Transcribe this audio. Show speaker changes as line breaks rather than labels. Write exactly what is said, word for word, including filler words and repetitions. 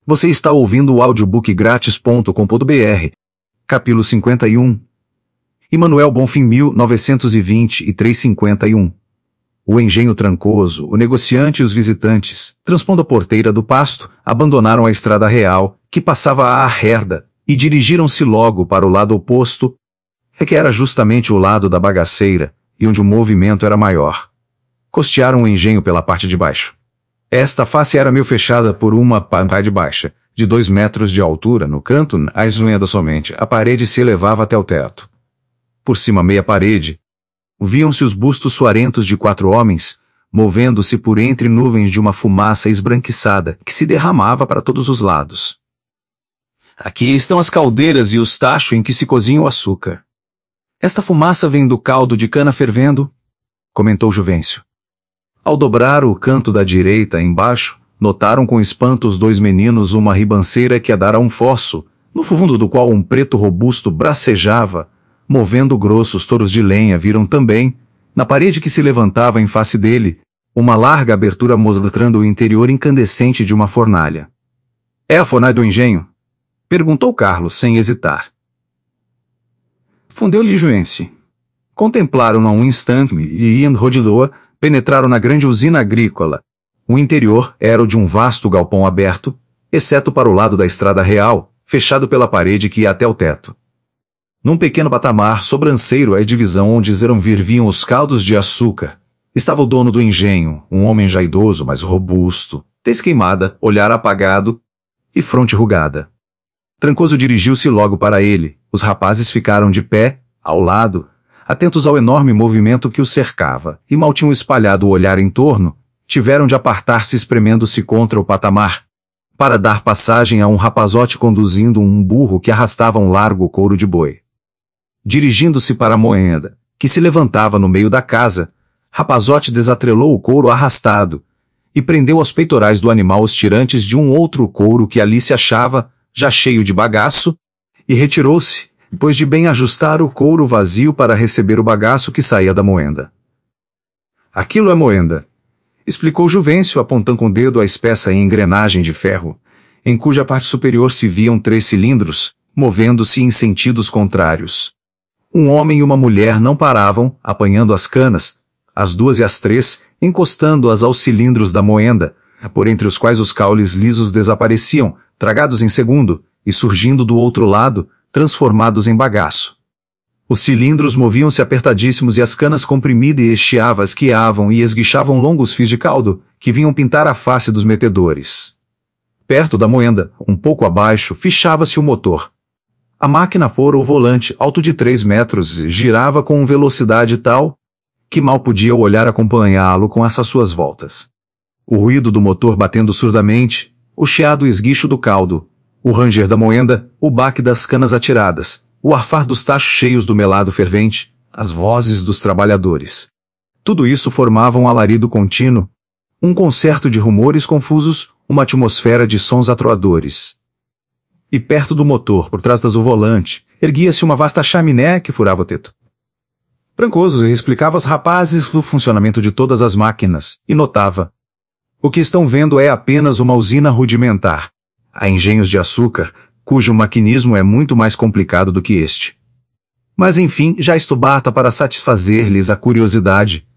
Você está ouvindo o audiobook grátis ponto com ponto br. Capítulo cinquenta e um. Emanuel Bonfim mil novecentos e vinte e três cinquenta e um. O engenho trancoso, o negociante e os visitantes, transpondo a porteira do pasto, abandonaram a estrada real, que passava à herda, e dirigiram-se logo para o lado oposto, que era justamente o lado da bagaceira, e onde o movimento era maior. Costearam o engenho pela parte de baixo. Esta face era meio fechada por uma parede baixa, de dois metros de altura no canto, à esnunhada somente, a parede se elevava até o teto. Por cima meia parede, viam-se os bustos suarentos de quatro homens, movendo-se por entre nuvens de uma fumaça esbranquiçada, que se derramava para todos os lados. Aqui estão as caldeiras e os tachos em que se cozinha o açúcar. Esta fumaça vem do caldo de cana fervendo, comentou Juvencio. Ao dobrar o canto da direita embaixo, notaram com espanto os dois meninos uma ribanceira que a dar a um fosso, no fundo do qual um preto robusto bracejava, movendo grossos touros de lenha. Viram também, na parede que se levantava em face dele, uma larga abertura mostrando o interior incandescente de uma fornalha. — É a fornalha do engenho? — perguntou Carlos sem hesitar. Respondeu-lhe Juvencio. Contemplaram-na um instante e, indo rodilhoa, penetraram na grande usina agrícola. O interior era o de um vasto galpão aberto, exceto para o lado da estrada real, fechado pela parede que ia até o teto. Num pequeno patamar sobranceiro à divisão onde virviam os caldos de açúcar, estava o dono do engenho, um homem já idoso, mas robusto, tez queimada, olhar apagado e fronte rugada. Trancoso dirigiu-se logo para ele. Os rapazes ficaram de pé, ao lado, atentos ao enorme movimento que os cercava, e mal tinham espalhado o olhar em torno, tiveram de apartar-se espremendo-se contra o patamar, para dar passagem a um rapazote conduzindo um burro que arrastava um largo couro de boi. Dirigindo-se para a moenda, que se levantava no meio da casa, rapazote desatrelou o couro arrastado, e prendeu aos peitorais do animal os tirantes de um outro couro que ali se achava, já cheio de bagaço, e retirou-se, depois de bem ajustar o couro vazio para receber o bagaço que saía da moenda. — Aquilo é moenda — explicou Juvencio, apontando com o dedo a espessa engrenagem de ferro, em cuja parte superior se viam três cilindros, movendo-se em sentidos contrários. Um homem e uma mulher não paravam, apanhando as canas, as duas e as três, encostando-as aos cilindros da moenda, por entre os quais os caules lisos desapareciam, tragados em segundo, e surgindo do outro lado, transformados em bagaço. Os cilindros moviam-se apertadíssimos e as canas comprimidas e estiavas quiavam e esguichavam longos fios de caldo, que vinham pintar a face dos metedores. Perto da moenda, um pouco abaixo, fichava-se o motor. A máquina fora o volante, alto de três metros, girava com velocidade tal, que mal podia o olhar acompanhá-lo com essas suas voltas. O ruído do motor batendo surdamente, o chiado esguicho do caldo, o ranger da moenda, o baque das canas atiradas, o arfar dos tachos cheios do melado fervente, as vozes dos trabalhadores. Tudo isso formava um alarido contínuo, um concerto de rumores confusos, uma atmosfera de sons atroadores. E perto do motor, por trás do volante, erguia-se uma vasta chaminé que furava o teto. Trancoso explicava aos rapazes o funcionamento de todas as máquinas, e notava: o que estão vendo é apenas uma usina rudimentar. Há engenhos de açúcar, cujo maquinismo é muito mais complicado do que este. Mas enfim, já isto basta para satisfazer-lhes a curiosidade.